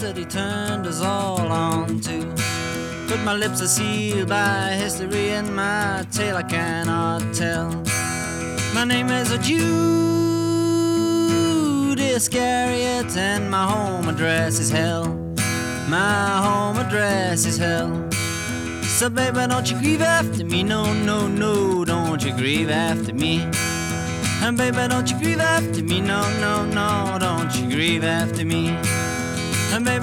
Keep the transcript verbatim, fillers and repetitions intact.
that he turned us all on to. But my lips are sealed by history, and my tale I cannot tell. My name is a Jude Iscariot, and my home address is hell. My home address is hell. So baby, don't you grieve after me, no, no, no, don't you grieve after me. And baby, don't you grieve after me, no, no, no, don't you grieve after me. And baby,